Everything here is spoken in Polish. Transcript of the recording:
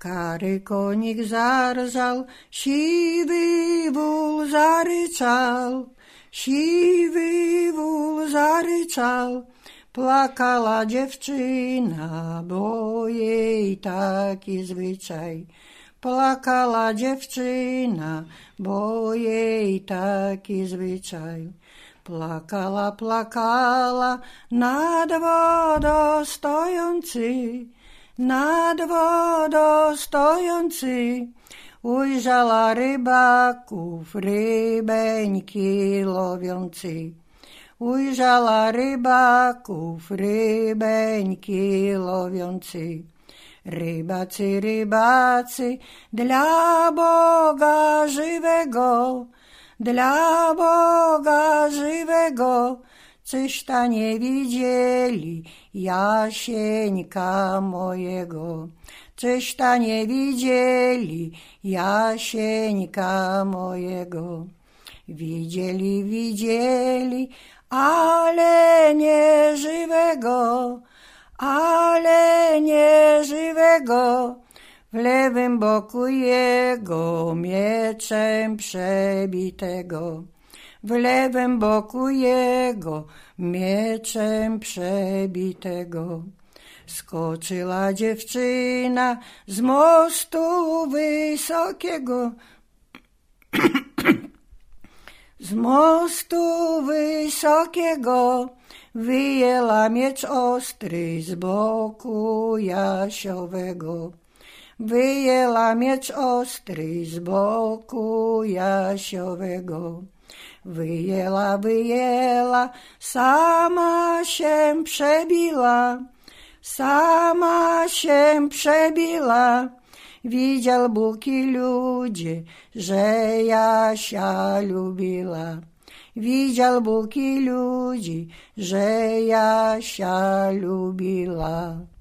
Kary konik zarżał, siwy wół zaryczał, siwy wół zaryczał. Plakała dziewczyna, bo jej taki zwyczaj. Plakała dziewczyna, bo jej taki zwyczaj. Plakała, plakała, nad wodą stojący, nad wodą stojący. Ujrzała rybaków, rybeńki łowiący. Ujrzała rybaków, rybeńki łowiący. Rybacy, rybacy, dla Boga żywego, dla Boga żywego, czyś ta nie widzieli Jasieńka mojego. Czyś ta nie widzieli Jasieńka mojego. Widzieli, widzieli, ale nie żywego, ale nie żywego. W lewym boku jego mieczem przebitego. W lewym boku jego mieczem przebitego. Skoczyła dziewczyna z mostu wysokiego. Z mostu wysokiego wyjęła miecz ostry z boku Jasiowego. Wyjęła miecz ostry z boku Jasiowego. Wyjęła, wyjęła, sama się przebiła, sama się przebiła. Widział Bóg i ludzie, że Jasia lubiła. Widział Bóg i ludzi, że Jasia lubiła.